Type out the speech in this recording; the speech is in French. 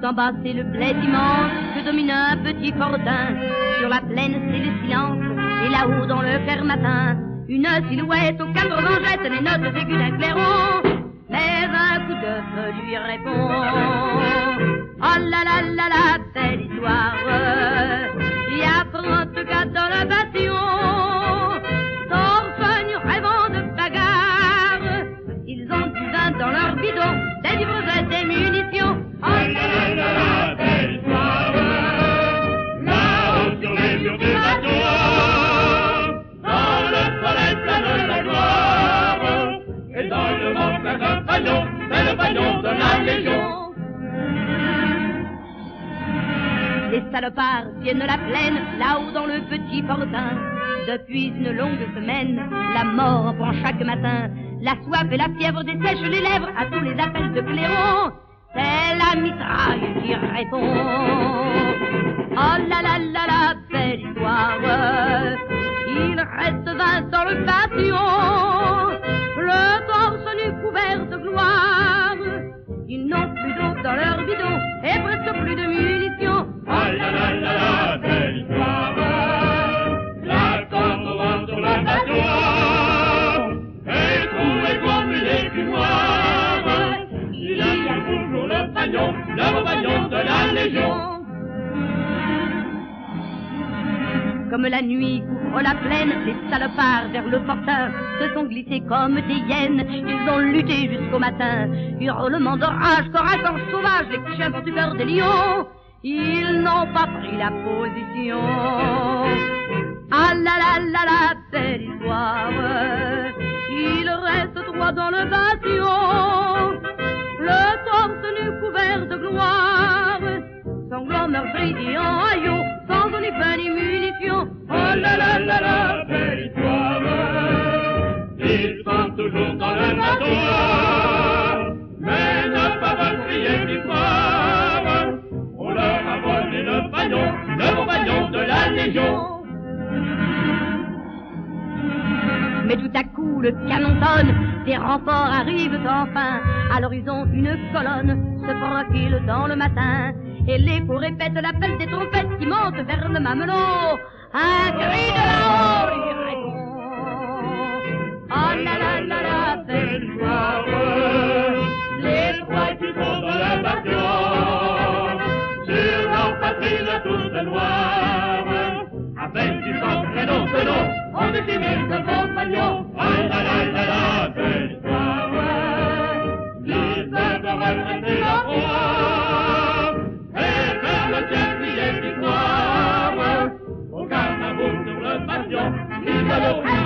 en bas c'est le bled immense que domine un petit fortin. Sur la plaine c'est le silence, et là-haut dans le clair matin, une silhouette aux 80 jette les notes aiguës d'un clairon. Mais un coup de feu lui répond: oh là là là la belle histoire. Il y a 34 dans le bâtiment, torse nu rêvant de bagarre. Ils ont du vin dans leur bidon, des livres et des munitions. Oh là là là la belle histoire. Là-haut sur les murs du bateau, dans le soleil plein de la gloire, et dans le monde plein d'un paillon, c'est le paillon de la Légion. Les salopards viennent de la plaine, là-haut dans le petit fortin. Depuis une longue semaine, la mort prend chaque matin. La soif et la fièvre dessèchent les lèvres à tous les appels de clairon. C'est la mitraille qui répond: oh là là là la belle histoire. Il reste 20 dans le bâtiment, le torse nu couvert de gloire. Ils n'ont plus d'eau dans leur bidon et presque plus de munitions. Oh là là là la belle histoire. La corde au vent sur le bateau, et trouvé comme une écumoire. Il y a toujours le paillon de la Légion. Comme la nuit couvre la plaine, les salopards vers le fortin se sont glissés comme des hyènes. Ils ont lutté jusqu'au matin, hurlements d'orage, corps à corps sauvage, les chiens du cœur des lions. Ils n'ont pas pris la position. Ah là là là la belle histoire. Il reste droit dans le bâtiment, le torse nu couvert de gloire, sanglant meurtri et en haillons, sans ni pain ni munitions. Oh là là là la belle histoire. Ils sont toujours dans le bateau, mais ne pas veulent crier victoire. On leur a volé le bon paillon de la Légion. Mais tout à coup le canon tonne, des renforts arrivent enfin. À l'horizon une colonne se profile dans le matin, et l'écho répète l'appel des trompettes qui montent vers le mamelon. Un cri de là-haut lui répond: oh là là là la belle histoire. Les trois qui sont dans le bateau, sur leur poitrine toute noire, avec du sang prénom de nom, on décimile de compagnons. Oh là là là la belle histoire. Ils peuvent regretter leur foi et faire le ciel crier victoire. Au carnaval sur le pavillon, ils veulent